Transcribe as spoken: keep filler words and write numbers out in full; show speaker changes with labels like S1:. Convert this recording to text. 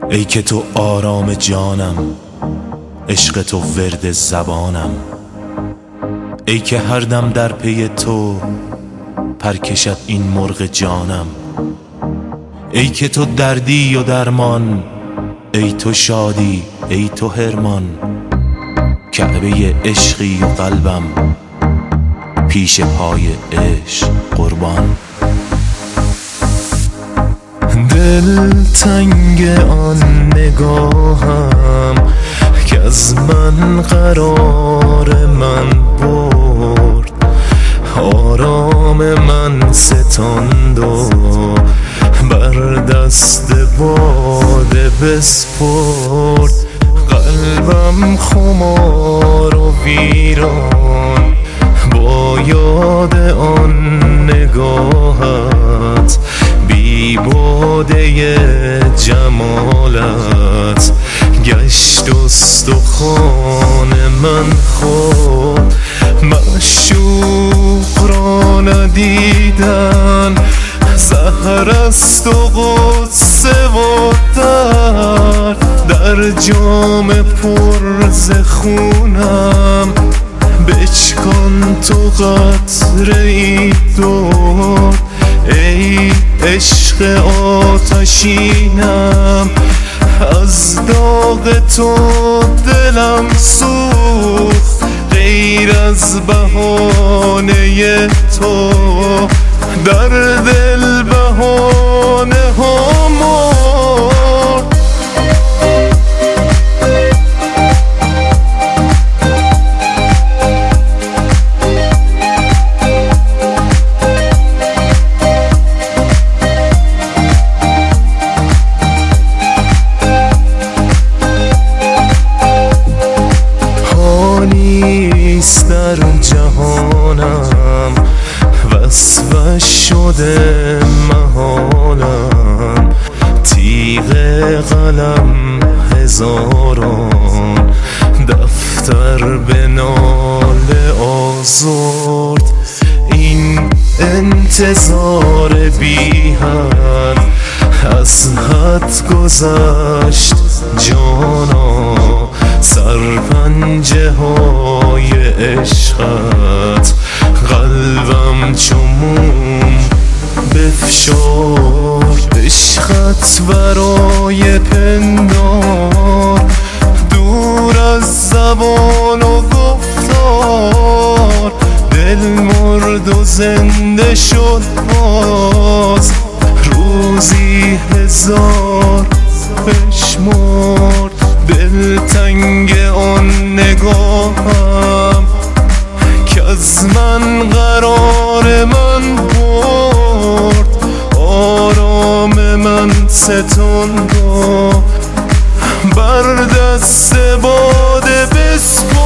S1: ای که تو آرام جانم، عشق تو ورد زبانم، ای که هر دم در پی تو پر کشد این مرغ جانم، ای که تو دردی و درمان، ای تو شادی ای تو حرمان، کعبه عشقی و قلبم پیش پای عشق قربان. دل تنگ آن نگاهم که از من قرار من برد، آرام من ستاند و بر دست باده بسپرد. قلبم خمار و ویران با یاد آن نگاهت، بی باده جمالت گشت استخوان من خود. معشوق را ندیدن سحر است و غصه و درد، در جام پر ز خونم بچکان تو قطره ای دور. ای عشق آتشینم از داغ تو دلم سوخت، غیر از بهانه تو در دل بهانه ها مرد. حالیست در جهانم وصفش شده محالم، تیغ قلم هزاران دفتر به ناله آزرد. این انتظار بی حد از حد گذشت جانا، سرپنجه های عشقت قلبم چو موم بفشرد. عشقت برای پندار دور از زبان و گفتار، دل مرد و زنده شد باز، روزی هزار بشمرد. دل تنگ آن نگاهم که از من قرار من برد، آرام من ستاند و بر دست باده بسپرد.